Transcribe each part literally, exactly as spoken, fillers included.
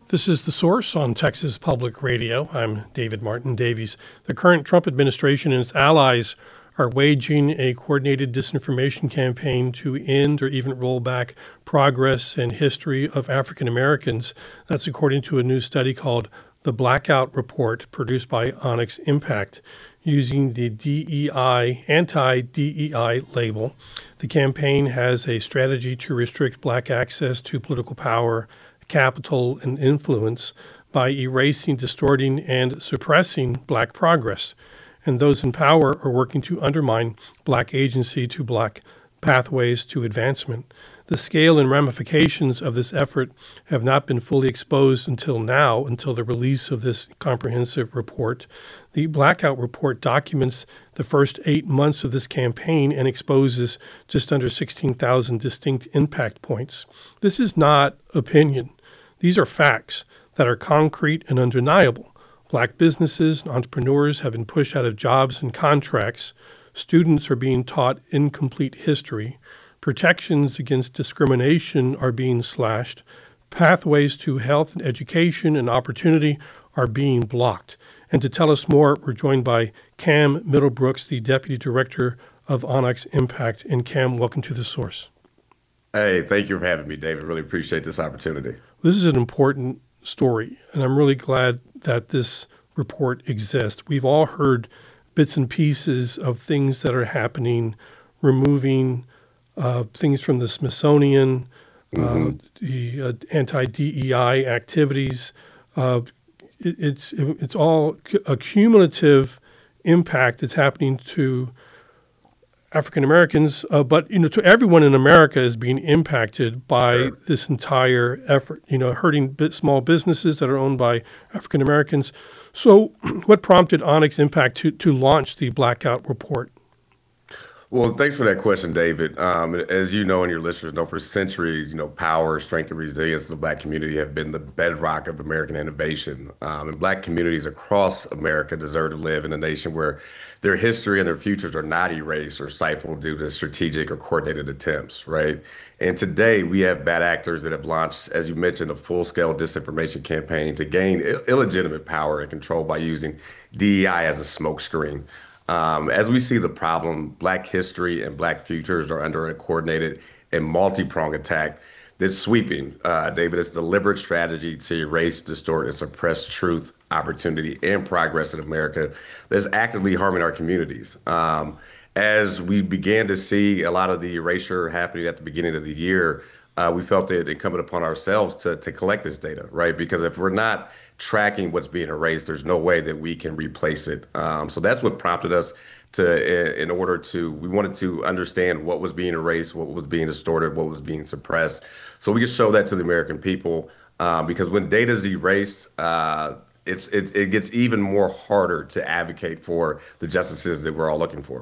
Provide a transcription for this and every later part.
This is The Source on Texas Public Radio. I'm David Martin Davies. The current Trump administration and its allies are waging a coordinated disinformation campaign to end or even roll back progress and history of African Americans. That's according to a new study called The Blackout Report, produced by Onyx Impact, using the D E I, anti-D E I label. The campaign has a strategy to restrict Black access to political power, capital, and influence by erasing, distorting, and suppressing Black progress. And those in power are working to undermine Black agency to Black pathways to advancement. The scale and ramifications of this effort have not been fully exposed until now, until the release of this comprehensive report. The Blackout Report documents the first eight months of this campaign and exposes just under sixteen thousand distinct impact points. This is not opinion. These are facts that are concrete and undeniable. Black businesses and entrepreneurs have been pushed out of jobs and contracts. Students are being taught incomplete history. Protections against discrimination are being slashed. Pathways to health and education and opportunity are being blocked. And to tell us more, we're joined by Cam Middlebrooks, the Deputy Director of Onyx Impact. And Cam, welcome to The Source. Hey, thank you for having me, David. Really appreciate this opportunity. This is an important story, and I'm really glad that this report exists. We've all heard bits and pieces of things that are happening, removing uh, things from the Smithsonian, mm-hmm. uh, the uh, anti-D E I activities. Uh, it, it's it, it's all a cumulative impact that's happening to African Americans, uh, but you know, to everyone in America is being impacted by sure. this entire effort. You know, hurting bit small businesses that are owned by African Americans. So, what prompted Onyx Impact to to launch the Blackout Report? Well, thanks for that question, David. Um, as you know, and your listeners know, for centuries, you know, power, strength, and resilience of the Black community have been the bedrock of American innovation. Um, and Black communities across America deserve to live in a nation where their history and their futures are not erased or stifled due to strategic or coordinated attempts, right? And today we have bad actors that have launched, as you mentioned, a full-scale disinformation campaign to gain Ill- illegitimate power and control by using D E I as a smokescreen. Um, as we see the problem, Black history and Black futures are under a coordinated and multi-pronged attack that's sweeping. Uh, David, it's a deliberate strategy to erase, distort, and suppress truth, opportunity, and progress in America that's actively harming our communities. Um, as we began to see a lot of the erasure happening at the beginning of the year, uh, we felt it incumbent upon ourselves to, to collect this data, right? Because if we're not tracking what's being erased, there's no way that we can replace it. Um, so that's what prompted us to, in order to, we wanted to understand what was being erased, what was being distorted, what was being suppressed, so we could show that to the American people. Um, because when data is erased, uh, it's it, it gets even more harder to advocate for the justices that we're all looking for.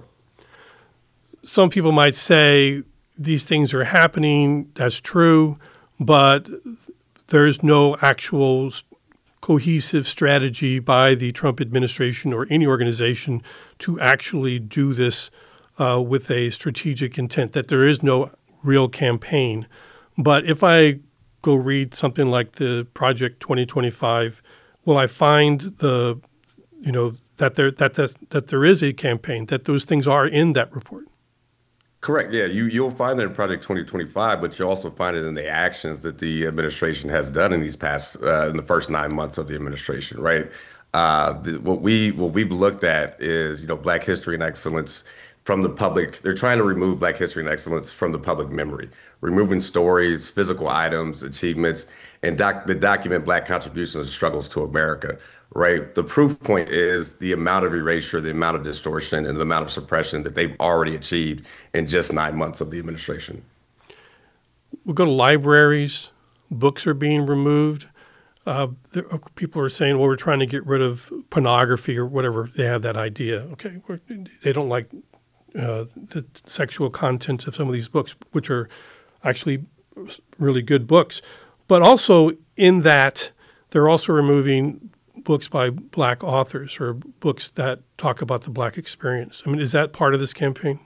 Some people might say these things are happening. That's true, but there's no actual cohesive strategy by the Trump administration or any organization to actually do this uh, with a strategic intent, that there is no real campaign. But if I go read something like the Project twenty twenty-five, will I find the, you know, that there that that, that there is a campaign, that those things are in that report? Correct. Yeah, you, you'll find that in Project twenty twenty-five, but you'll also find it in the actions that the administration has done in these past, uh, in the first nine months of the administration, right? Uh, the, what we what we've looked at is, you know, Black history and excellence from the public. They're trying to remove Black history and excellence from the public memory, removing stories, physical items, achievements, and doc, the document Black contributions and struggles to America. Right. The proof point is the amount of erasure, the amount of distortion, and the amount of suppression that they've already achieved in just nine months of the administration. We'll go to libraries. Books are being removed. Uh, there, people are saying, well, we're trying to get rid of pornography or whatever. They have that idea. Okay. We're, they don't like uh, the sexual content of some of these books, which are actually really good books. But also in that, they're also removing books by Black authors or books that talk about the Black experience. I mean, is that part of this campaign?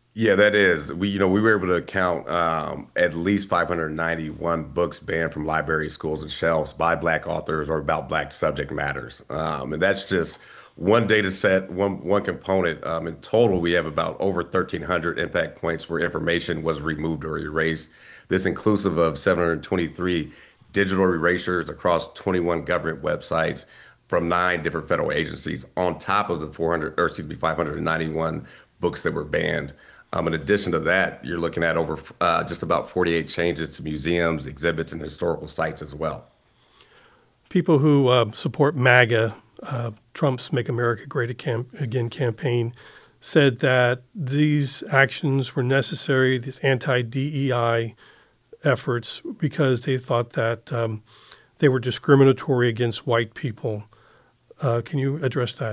Yeah, that is. We, you know, we were able to count um, at least five hundred ninety-one books banned from libraries, schools, and shelves by Black authors or about Black subject matters. Um, and that's just one data set, one one component. Um, in total, we have about over thirteen hundred impact points where information was removed or erased. This inclusive of seven hundred twenty-three digital erasures across twenty-one government websites from nine different federal agencies, on top of the four hundred, or excuse me, five hundred ninety-one books that were banned. Um, in addition to that, you're looking at over uh, just about forty-eight changes to museums, exhibits, and historical sites as well. People who uh, support MAGA, uh, Trump's Make America Great Again campaign, said that these actions were necessary, these anti-D E I efforts, because they thought that um, they were discriminatory against white people. Uh, can you address that?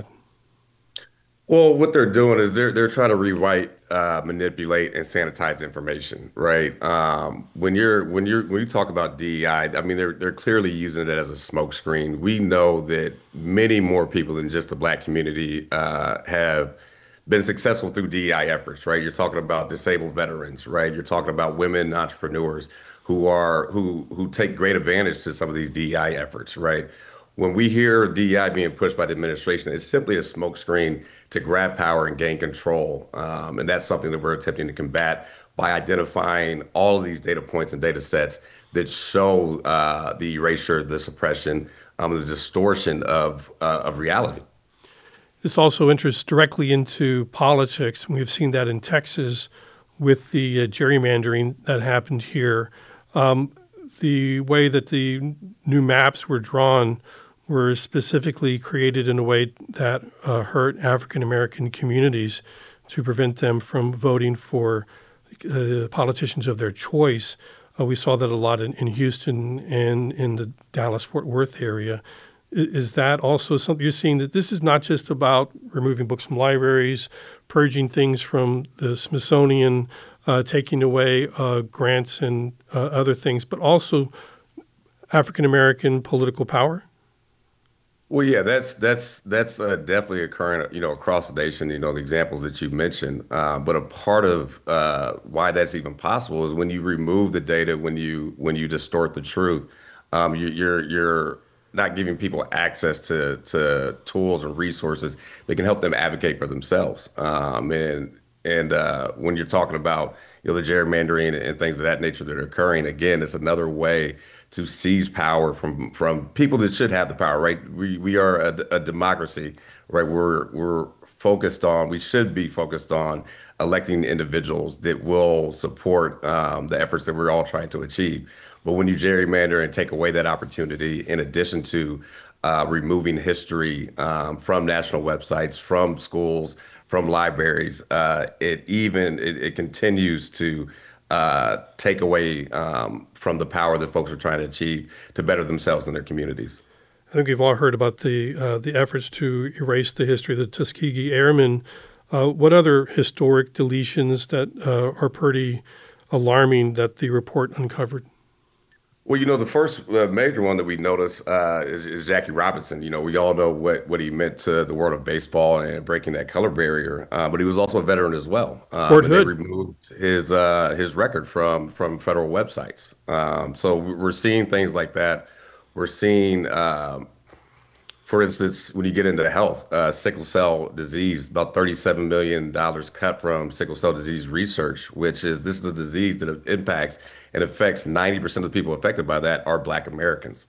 Well, what they're doing is they're they're trying to rewrite, uh, manipulate, and sanitize information, right? Um, when you're when you're when you talk about D E I, I I mean they're they're clearly using it as a smokescreen. We know that many more people than just the Black community uh, have been successful through D E I efforts, right? You're talking about disabled veterans, right? You're talking about women entrepreneurs who are who who take great advantage to some of these D E I efforts, right? When we hear D E I being pushed by the administration, it's simply a smokescreen to grab power and gain control. Um, and that's something that we're attempting to combat by identifying all of these data points and data sets that show uh, the erasure, the suppression, um, the distortion of, uh, of reality. This also enters directly into politics. We've seen that in Texas with the uh, gerrymandering that happened here. Um, the way that the new maps were drawn were specifically created in a way that uh, hurt African American communities to prevent them from voting for uh, politicians of their choice. Uh, we saw that a lot in, in Houston and in the Dallas-Fort Worth area. I- Is that also something you're seeing, that this is not just about removing books from libraries, purging things from the Smithsonian, uh, taking away uh, grants and uh, other things, but also African American political power? Well, yeah, that's that's that's uh, definitely occurring, you know, across the nation. You know, the examples that you mentioned. Uh, but a part of uh, why that's even possible is when you remove the data, when you when you distort the truth, um, you, you're you're not giving people access to to tools and resources that can help them advocate for themselves. Um, and and uh, when you're talking about, you know, the gerrymandering and things of that nature that are occurring, again, it's another way to seize power from from people that should have the power, right? We we are a, a democracy, right? We're we're focused on, we should be focused on electing individuals that will support um, the efforts that we're all trying to achieve. But when you gerrymander and take away that opportunity, in addition to uh, removing history um, from national websites, from schools, from libraries, uh, it even it, it continues to uh, take away um, from the power that folks are trying to achieve to better themselves and their communities. I think we've all heard about the uh, the efforts to erase the history of the Tuskegee Airmen. Uh, what other historic deletions that uh, are pretty alarming that the report uncovered? Well, you know, the first uh, major one that we noticed uh, is, is Jackie Robinson. You know, we all know what, what he meant to the world of baseball and breaking that color barrier, uh, but he was also a veteran as well. Um, Fort and they Hood. removed his uh, his record from from federal websites. Um, so we're seeing things like that. We're seeing, um, for instance, when you get into health, uh, sickle cell disease, about thirty-seven million dollars cut from sickle cell disease research, which is this is a disease that impacts and affects ninety percent of the people affected by that are Black Americans.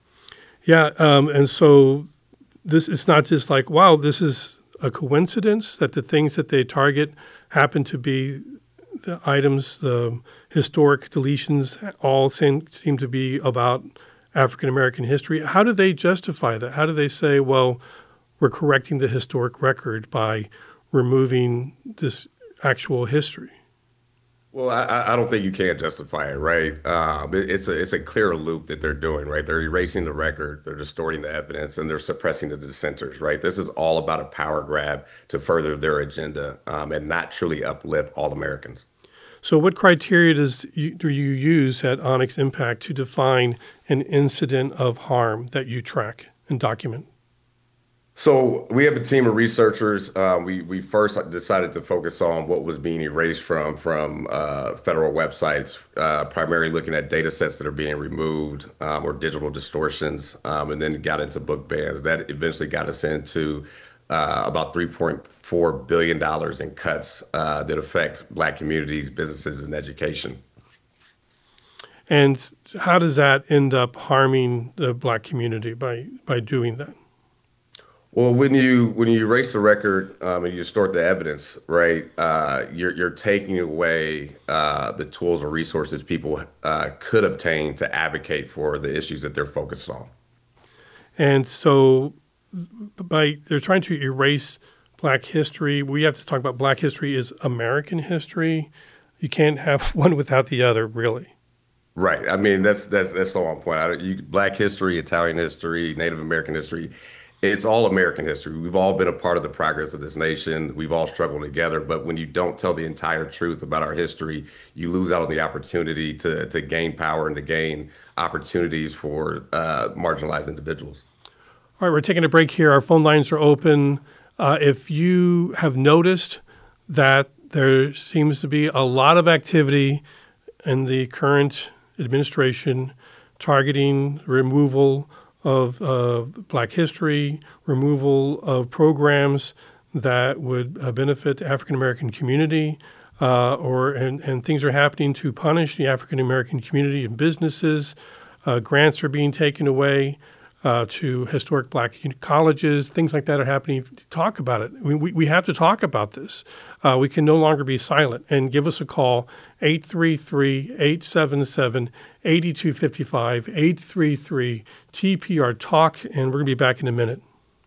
Yeah, um, and so this it's not just like, wow, this is a coincidence that the things that they target happen to be the items, the historic deletions, all seem, seem to be about African American history. How do they justify that? How do they say, well, we're correcting the historic record by removing this actual history? Well, I, I I don't think you can justify it, right? Um, it- it's a it's a clear loop that they're doing, right? They're erasing the record, they're distorting the evidence, and they're suppressing the dissenters, right? This is all about a power grab to further their agenda, um, and not truly uplift all Americans. So, what criteria does you, do you use at Onyx Impact to define an incident of harm that you track and document? So we have a team of researchers. Uh, we we first decided to focus on what was being erased from from uh, federal websites, uh, primarily looking at data sets that are being removed um, or digital distortions, um, and then got into book bans. That eventually got us into uh, about three point four billion dollars in cuts uh, that affect Black communities, businesses, and education. And how does that end up harming the Black community by by doing that? Well, when you when you erase the record um, and you distort the evidence, right, uh, you're you're taking away uh, the tools or resources people uh, could obtain to advocate for the issues that they're focused on. And so by they're trying to erase Black history, we have to talk about Black history is American history. You can't have one without the other, really. Right. I mean, that's that's that's so on point. I, you, Black history, Italian history, Native American history. It's all American history. We've all been a part of the progress of this nation. We've all struggled together. But when you don't tell the entire truth about our history, you lose out on the opportunity to, to gain power and to gain opportunities for uh, marginalized individuals. All right, we're taking a break here. Our phone lines are open. Uh, if you have noticed that there seems to be a lot of activity in the current administration targeting removal of uh, Black history, removal of programs that would uh, benefit the African American community, uh, or and, and things are happening to punish the African American community and businesses. Uh, grants are being taken away uh, to historic Black colleges. Things like that are happening. Talk about it. We, we, we have to talk about this. Uh, we can no longer be silent. And give us a call, eight three three, eight seven seven, eight two five five, eight three three T P R Talk, and we're going to be back in a minute.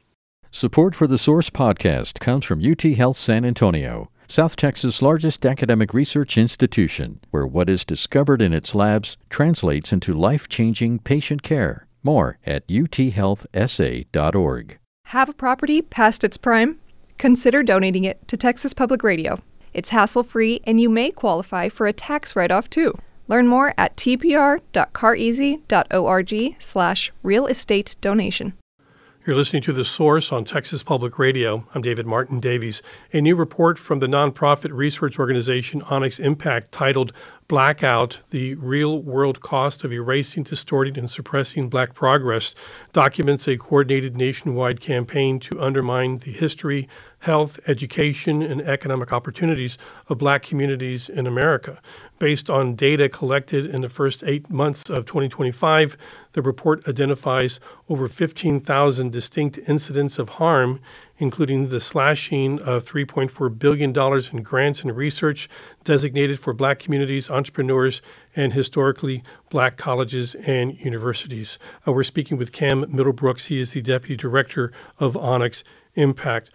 Support for the Source podcast comes from U T Health San Antonio, South Texas' largest academic research institution, where what is discovered in its labs translates into life-changing patient care. More at u t health s a dot org. Have a property past its prime? Consider donating it to Texas Public Radio. It's hassle-free, and you may qualify for a tax write-off, too. Learn more at t p r dot careasy dot org slash real estate donation. You're listening to The Source on Texas Public Radio. I'm David Martin Davies. A new report from the nonprofit research organization Onyx Impact titled Blackout, the Real-World Cost of Erasing, Distorting, and Suppressing Black Progress documents a coordinated nationwide campaign to undermine the history, health, education, and economic opportunities of Black communities in America. Based on data collected in the first eight months of twenty twenty-five, the report identifies over fifteen thousand distinct incidents of harm, including the slashing of three point four billion dollars in grants and research designated for Black communities, entrepreneurs, and historically Black colleges and universities. Uh, we're speaking with Cam Middlebrooks. He is the Deputy Director of Onyx Impact.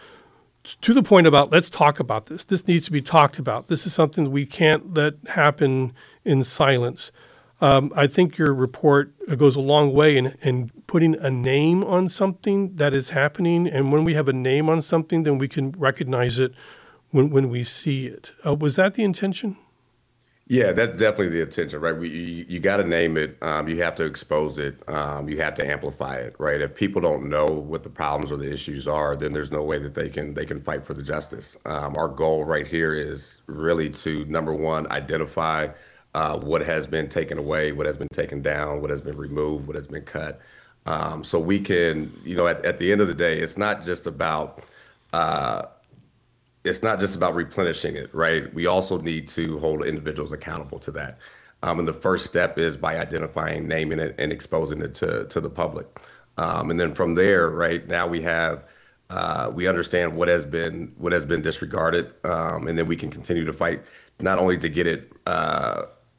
To the point about, let's talk about this. This needs to be talked about. This is something that we can't let happen in silence. Um, I think your report goes a long way in, in putting a name on something that is happening. And when we have a name on something, then we can recognize it when, when we see it. Uh, was that the intention? Yeah, that's definitely the intention, right? We, you you got to name it. Um, you have to expose it. Um, you have to amplify it, right? If people don't know what the problems or the issues are, then there's no way that they can they can fight for the justice. Um, our goal right here is really to, number one, identify uh, what has been taken away, what has been taken down, what has been removed, what has been cut. Um, so we can, you know, at, at the end of the day, it's not just about uh, it's not just about replenishing it, right? We also need to hold individuals accountable to that. Um, and the first step is by identifying, naming it, and exposing it to, to the public. Um, and then from there, right, now we have, uh, we understand what has been what has been disregarded, um, and then we can continue to fight not only to get it, uh,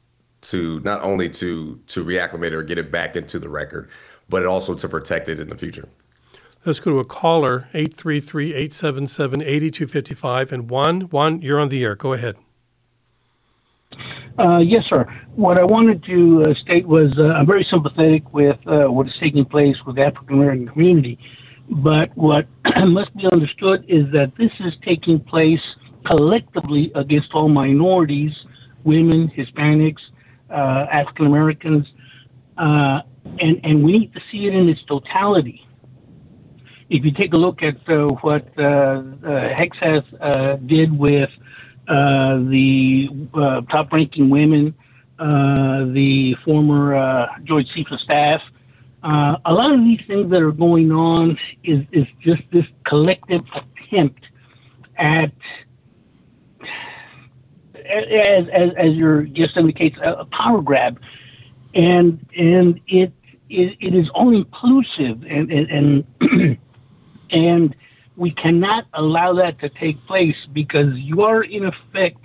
to not only to to reacclimate it or get it back into the record, but also to protect it in the future. Let's go to a caller, eight three three, eight seven seven, eight two five five. And Juan, Juan, you're on the air. Go ahead. Uh, yes, sir. What I wanted to uh, state was uh, I'm very sympathetic with uh, what is taking place with the African American community. But what must be understood is that this is taking place collectively against all minorities, women, Hispanics, uh, African Americans, uh, and, and we need to see it in its totality. if you take a look at uh, what uh, uh, Hexas uh, did with uh, the uh, top-ranking women, uh, the former uh, George Cephas staff, uh, a lot of these things that are going on is, is just this collective attempt at, as, as, as your guest indicates, a, a power grab. And and it it, it is all inclusive, and and and, and we cannot allow that to take place, because you are in effect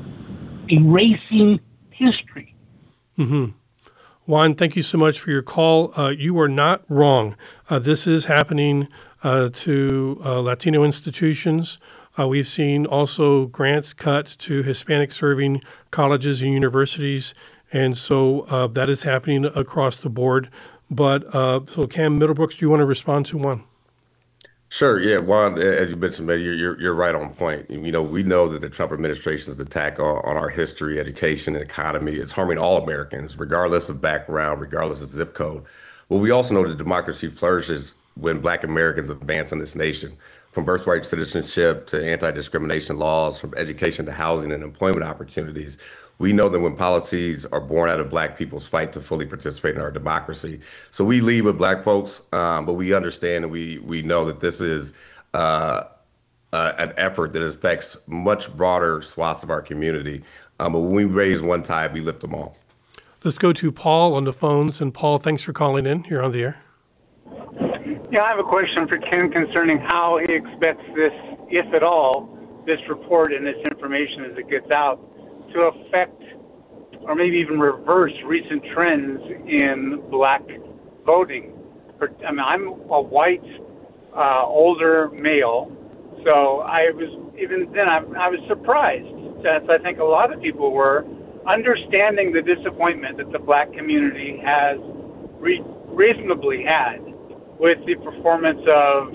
erasing history. Mm-hmm. Juan, thank you so much for your call. Uh, you are not wrong. Uh, this is happening uh, to uh, Latino institutions. Uh, we've seen also grants cut to Hispanic-serving colleges and universities. And so uh, that is happening across the board. But uh, so Cam Middlebrooks, do you want to respond to one? Sure. Yeah, Juan, as you mentioned, man, you're, you're you're right on point. You know, we know that the Trump administration's attack on, on our history, education, and economy is harming all Americans, regardless of background, regardless of zip code. Well, we also know that democracy flourishes when Black Americans advance in this nation, from birthright citizenship to anti-discrimination laws, from education to housing and employment opportunities. We know that when policies are born out of Black people's fight to fully participate in our democracy. So we lead with Black folks, um, but we understand and we we know that this is uh, uh, an effort that affects much broader swaths of our community. Um, but when we raise one tide, we lift them all. Let's go to Paul on the phones. And Paul, thanks for calling in. You're on the air. Yeah, I have a question for Ken concerning how he expects this, if at all, this report and this information as it gets out to affect or maybe even reverse recent trends in Black voting. I mean, I'm a white, uh, older male, so I was, even then, I, I was surprised, as I think a lot of people were, understanding the disappointment that the Black community has re- reasonably had with the performance of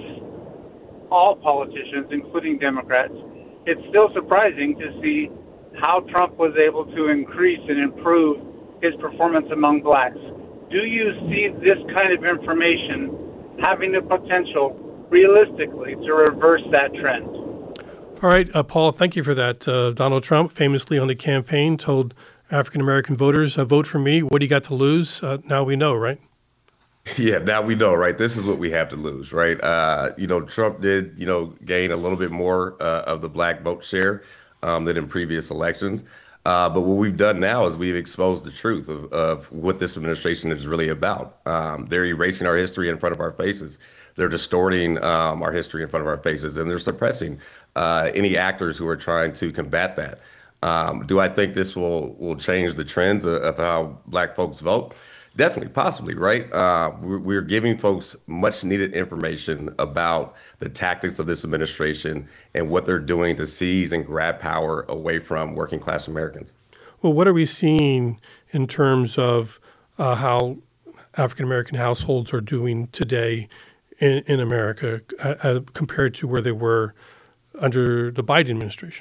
all politicians, including Democrats. It's still surprising to see how Trump was able to increase and improve his performance among Blacks. Do you see this kind of information having the potential, realistically, to reverse that trend? All right, uh, Paul, thank you for that. Uh, Donald Trump famously on the campaign told African-American voters, uh, vote for me. What do you got to lose? Uh, now we know, right? Yeah, now we know, right? This is what we have to lose, right? Uh, you know, Trump did, you know, gain a little bit more uh, of the Black vote share um, than in previous elections. Uh, but what we've done now is we've exposed the truth of, of what this administration is really about. Um, they're erasing our history in front of our faces. They're distorting um, our history in front of our faces, and they're suppressing uh, any actors who are trying to combat that. Um, do I think this will will change the trends of, of how Black folks vote? Definitely, possibly, right? Uh, we're, we're giving folks much needed information about the tactics of this administration and what they're doing to seize and grab power away from working class Americans. Well, what are we seeing in terms of uh, how African-American households are doing today in, in America uh, compared to where they were under the Biden administration?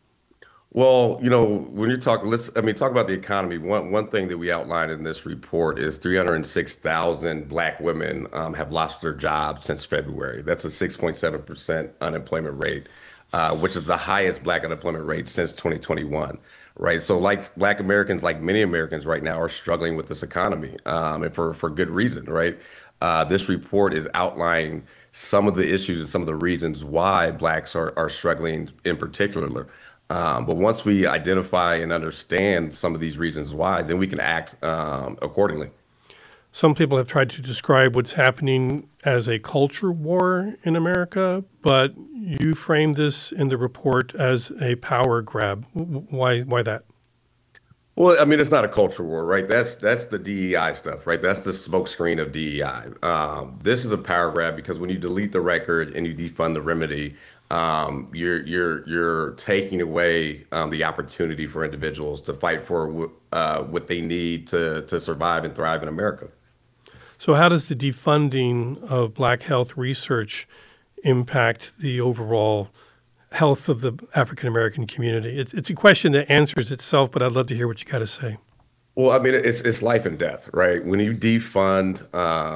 Well, you know, when you're talking, let's, I mean, talk about the economy. One one thing that we outlined in this report is three hundred six thousand Black women um, have lost their jobs since February. That's a six point seven percent unemployment rate, uh, which is the highest Black unemployment rate since twenty twenty-one, right? So like Black Americans, like many Americans right now, are struggling with this economy, um, and for, for good reason, right? Uh, this report is outlining some of the issues and some of the reasons why Blacks are, are struggling in particular. Um, but once we identify and understand some of these reasons why, then we can act um, accordingly. Some people have tried to describe what's happening as a culture war in America, but you framed this in the report as a power grab. Why, why that? Well, I mean, it's not a culture war, right? That's that's the D E I stuff, right? That's the smokescreen of D E I. Um, this is a power grab because when you delete the record and you defund the remedy, um, you're you're you're taking away um, the opportunity for individuals to fight for uh, what they need to to survive and thrive in America. So, how does the defunding of Black health research impact the overall health of the African American community? It's it's a question that answers itself, but I'd love to hear what you got to say. Well, I mean, it's it's life and death, right? When you defund, um,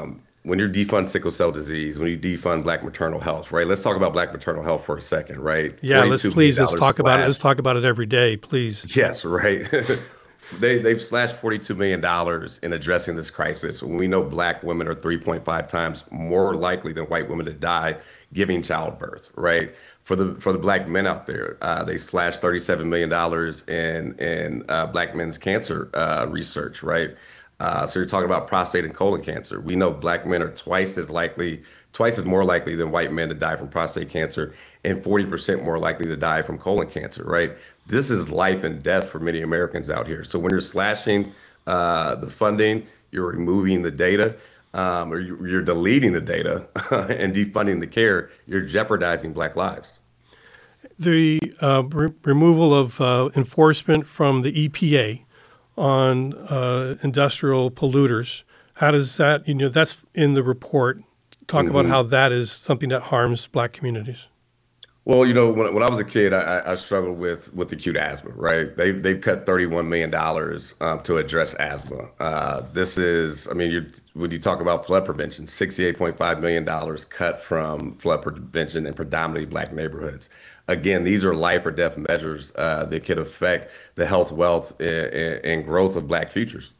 when you defund sickle cell disease, when you defund Black maternal health, right? Let's talk about Black maternal health for a second, right? Yeah, let's please, let's talk about it. Let's slashed. talk about it every day, please. Yes, right. They, they've slashed forty-two million dollars in addressing this crisis. When we know Black women are three point five times more likely than white women to die giving childbirth, right? For the for the Black men out there, uh, they slashed thirty-seven million dollars in, in uh, Black men's cancer uh, research, right? Uh, so you're talking about prostate and colon cancer. We know Black men are twice as likely, twice as more likely than white men to die from prostate cancer and forty percent more likely to die from colon cancer, right? This is life and death for many Americans out here. So when you're slashing uh, the funding, you're removing the data, um, or you- you're deleting the data and defunding the care, you're jeopardizing Black lives. The uh, re- removal of uh, enforcement from the E P A on uh, industrial polluters, how does that, you know, that's in the report. Talk about how that is something that harms Black communities. Well, you know, when, when I was a kid, I, I I struggled with with acute asthma, right? They've, they've cut thirty-one million dollars um, to address asthma. Uh, this is, I mean, you, when you talk about flood prevention, sixty-eight point five million dollars cut from flood prevention in predominantly Black neighborhoods. Again, these are life or death measures uh, that could affect the health, wealth, and, and growth of Black futures.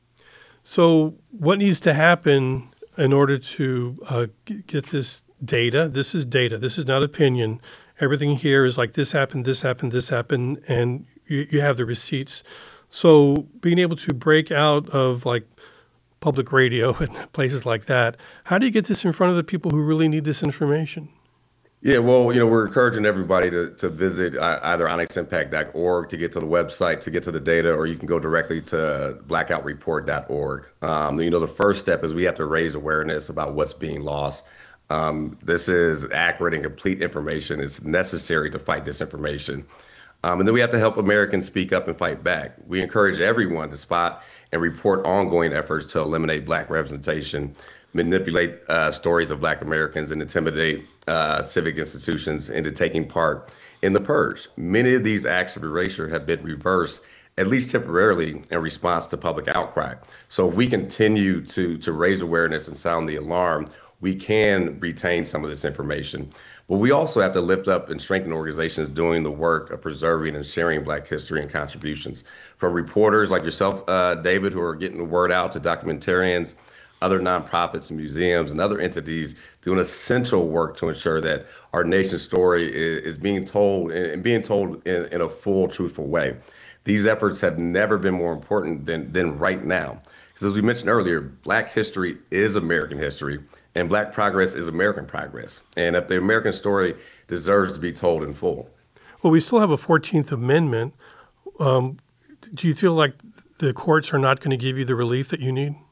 So what needs to happen in order to uh, g- get this data? This is data. This is not opinion. Everything here is like this happened, this happened, this happened, and you, you have the receipts. So being able to break out of like public radio and places like that, how do you get this in front of the people who really need this information? Yeah, well, you know, we're encouraging everybody to, to visit uh, either onyx impact dot org to get to the website, to get to the data, or you can go directly to blackout report dot org. Um, you know, the first step is we have to raise awareness about what's being lost. Um, this is accurate and complete information. It's necessary to fight disinformation. Um, and then we have to help Americans speak up and fight back. We encourage everyone to spot and report ongoing efforts to eliminate Black representation, manipulate uh, stories of Black Americans, and intimidate uh, civic institutions into taking part in the purge. Many of these acts of erasure have been reversed, at least temporarily, in response to public outcry. So if we continue to, to raise awareness and sound the alarm, we can retain some of this information. But we also have to lift up and strengthen organizations doing the work of preserving and sharing Black history and contributions. From reporters like yourself, uh, David, who are getting the word out, to documentarians, other nonprofits and museums and other entities doing essential work to ensure that our nation's story is, is being told and being told in, in a full, truthful way. These efforts have never been more important than, than right now. Because as we mentioned earlier, Black history is American history, and Black progress is American progress. And if the American story deserves to be told in full. Well, we still have a fourteenth Amendment. Um, do you feel like the courts are not going to give you the relief that you need?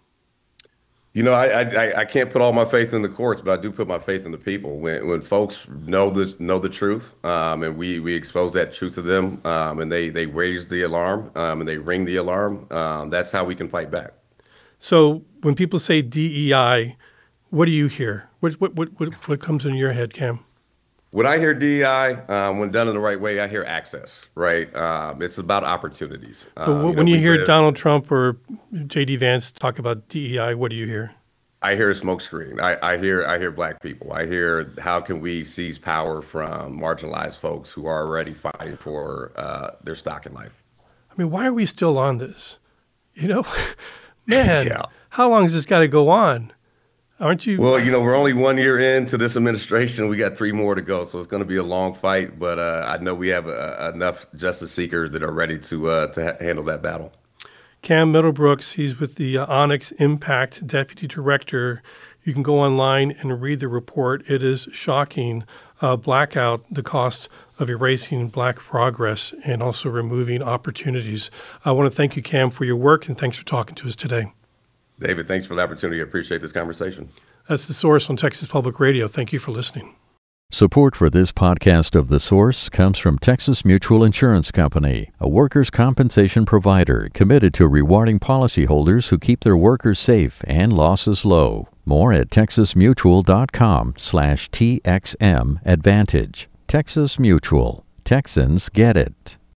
You know, I, I I can't put all my faith in the courts, but I do put my faith in the people. When when folks know the know the truth, um, and we we expose that truth to them, um, and they they raise the alarm, um, and they ring the alarm, um, that's how we can fight back. So when people say D E I, what do you hear? What what what what, what comes in your head, Cam? When I hear D E I, um, when done in the right way, I hear access, right? Um, it's about opportunities. So Um, when know, you we hear live- Donald Trump or J D Vance talk about D E I, what do you hear? I hear a smokescreen. I, I hear I hear Black people. I hear how can we seize power from marginalized folks who are already fighting for uh, their stock in life. I mean, why are we still on this? You know, man, Yeah. how long has this got to go on? Aren't you? Well, you know, we're only one year into this administration. We got three more to go, so it's going to be a long fight. But uh, I know we have uh, enough justice seekers that are ready to uh, to ha- handle that battle. Cam Middlebrooks, he's with the uh, Onyx Impact Deputy Director. You can go online and read the report. It is shocking. Uh, Blackout, the cost of erasing Black progress and also removing opportunities. I want to thank you, Cam, for your work, and thanks for talking to us today. David, thanks for the opportunity. I appreciate this conversation. That's The Source on Texas Public Radio. Thank you for listening. Support for this podcast of The Source comes from Texas Mutual Insurance Company, a workers' compensation provider committed to rewarding policyholders who keep their workers safe and losses low. More at texasmutual.com slash TXM Advantage. Texas Mutual. Texans get it.